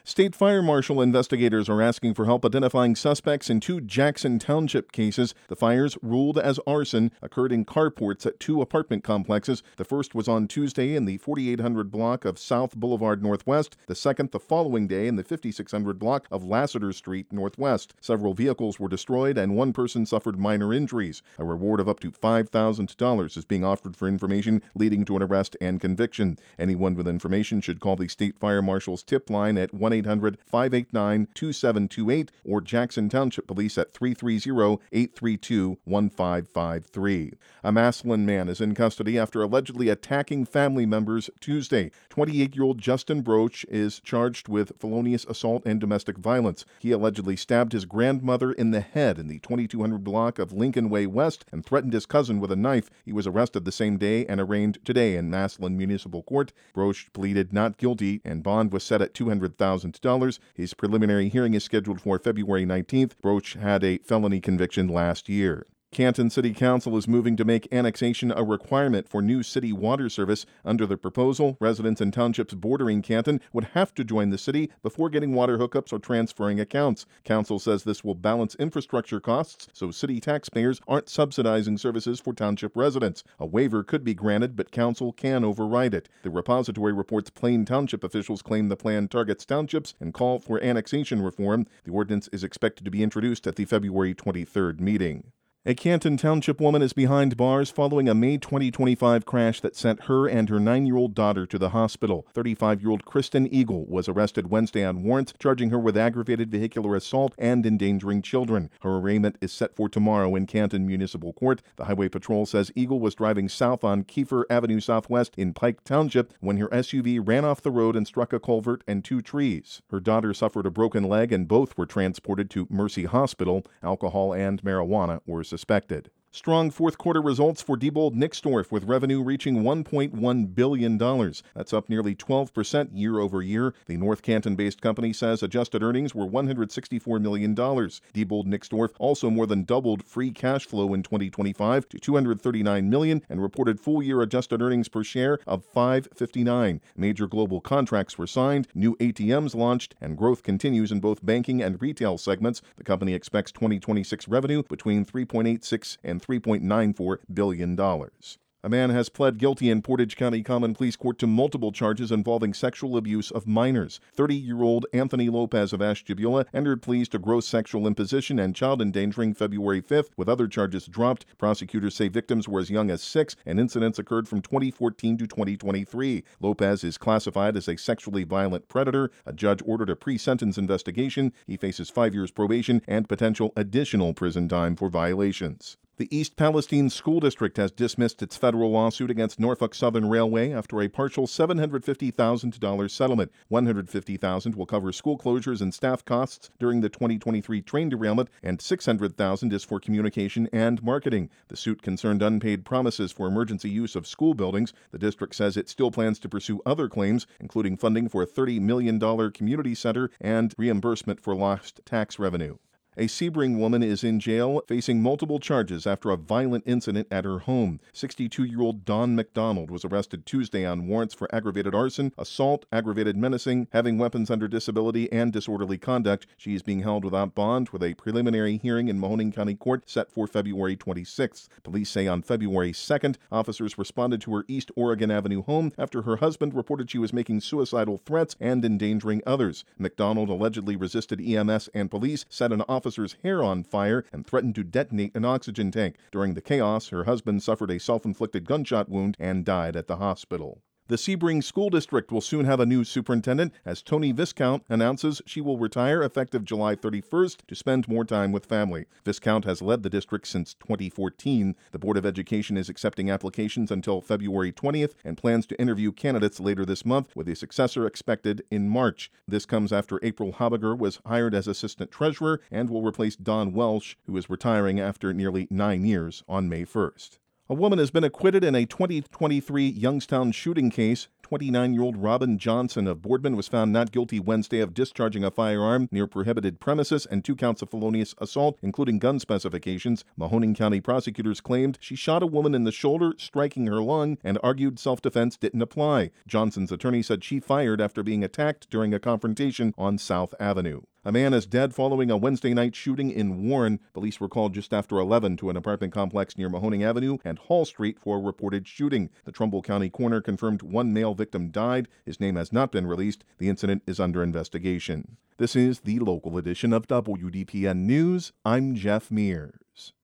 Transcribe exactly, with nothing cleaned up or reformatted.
State Fire Marshal investigators are asking for help identifying suspects in two Jackson Township cases. The fires, ruled as arson, occurred in carports at two apartment complexes. The first was on Tuesday in the forty-eight hundred block of South Boulevard Northwest. The second the following day in the fifty-six hundred block of Lassiter Street Northwest. Several vehicles were destroyed and one person suffered minor injuries. A reward of up to five thousand dollars is being offered for information leading to an arrest and conviction. Anyone with information should call the State Fire Marshal's tip line at one eight hundred, five eight nine, two seven two eight or Jackson Township Police at three three zero, eight three two, one five five three. A Massillon man is in custody after allegedly attacking family members Tuesday. twenty-eight-year-old Justin Broach is charged with felonious assault and domestic violence. He allegedly stabbed his grandmother in the head in the twenty-two hundred block of Lincoln Way West and threatened his cousin with a knife. He was arrested the same day and arraigned today in Massillon Municipal Court. Broach pleaded not guilty and bond was set at two hundred thousand dollars. His preliminary hearing is scheduled for February nineteenth. Broach had a felony conviction last year. Canton City Council is moving to make annexation a requirement for new city water service. Under the proposal, residents in townships bordering Canton would have to join the city before getting water hookups or transferring accounts. Council says this will balance infrastructure costs so city taxpayers aren't subsidizing services for township residents. A waiver could be granted, but council can override it. The repository reports Plain Township officials claim the plan targets townships and call for annexation reform. The ordinance is expected to be introduced at the February twenty-third meeting. A Canton Township woman is behind bars following a May twenty twenty-five crash that sent her and her nine-year-old daughter to the hospital. thirty-five-year-old Kristen Eagle was arrested Wednesday on warrants, charging her with aggravated vehicular assault and endangering children. Her arraignment is set for tomorrow in Canton Municipal Court. The Highway Patrol says Eagle was driving south on Kiefer Avenue Southwest in Pike Township when her S U V ran off the road and struck a culvert and two trees. Her daughter suffered a broken leg and both were transported to Mercy Hospital. Alcohol and marijuana were suspected. Suspected. Strong fourth quarter results for Diebold Nixdorf, with revenue reaching one point one billion dollars. That's up nearly twelve percent year over year. The North Canton-based company says adjusted earnings were one hundred sixty-four million dollars. Diebold Nixdorf also more than doubled free cash flow in twenty twenty-five to two hundred thirty-nine million dollars and reported full-year adjusted earnings per share of five dollars and fifty-nine cents. Major global contracts were signed, new A T Ms launched, and growth continues in both banking and retail segments. The company expects twenty twenty-six revenue between three point eight six and three point nine four billion dollars. A man has pled guilty in Portage County Common Pleas Court to multiple charges involving sexual abuse of minors. thirty-year-old Anthony Lopez of Ashtabula entered pleas to gross sexual imposition and child endangering February fifth, with other charges dropped. Prosecutors say victims were as young as six, and incidents occurred from twenty fourteen to twenty twenty-three. Lopez is classified as a sexually violent predator. A judge ordered a pre-sentence investigation. He faces five years probation and potential additional prison time for violations. The East Palestine School District has dismissed its federal lawsuit against Norfolk Southern Railway after a partial seven hundred fifty thousand dollars settlement. one hundred fifty thousand dollars will cover school closures and staff costs during the twenty twenty-three train derailment, and six hundred thousand dollars is for communication and marketing. The suit concerned unpaid promises for emergency use of school buildings. The district says it still plans to pursue other claims, including funding for a thirty million dollars community center and reimbursement for lost tax revenue. A Sebring woman is in jail facing multiple charges after a violent incident at her home. sixty-two-year-old Dawn McDonald was arrested Tuesday on warrants for aggravated arson, assault, aggravated menacing, having weapons under disability, and disorderly conduct. She is being held without bond with a preliminary hearing in Mahoning County Court set for February twenty-sixth. Police say on February second, officers responded to her East Oregon Avenue home after her husband reported she was making suicidal threats and endangering others. McDonald allegedly resisted E M S and police, set an officer's hair on fire, and threatened to detonate an oxygen tank. During the chaos, her husband suffered a self-inflicted gunshot wound and died at the hospital. The Sebring School District will soon have a new superintendent as Tony Viscount announces she will retire effective July thirty-first to spend more time with family. Viscount has led the district since twenty fourteen. The Board of Education is accepting applications until February twentieth and plans to interview candidates later this month, with a successor expected in March. This comes after April Habiger was hired as assistant treasurer and will replace Don Welsh, who is retiring after nearly nine years on May first. A woman has been acquitted in a twenty twenty-three Youngstown shooting case. twenty-nine-year-old Robin Johnson of Boardman was found not guilty Wednesday of discharging a firearm near prohibited premises and two counts of felonious assault, including gun specifications. Mahoning County prosecutors claimed she shot a woman in the shoulder, striking her lung, and argued self-defense didn't apply. Johnson's attorney said she fired after being attacked during a confrontation on South Avenue. A man is dead following a Wednesday night shooting in Warren. Police were called just after eleven to an apartment complex near Mahoning Avenue and Hall Street for a reported shooting. The Trumbull County coroner confirmed one male victim died. His name has not been released. The incident is under investigation. This is the local edition of W D P N News. I'm Jeff Mears.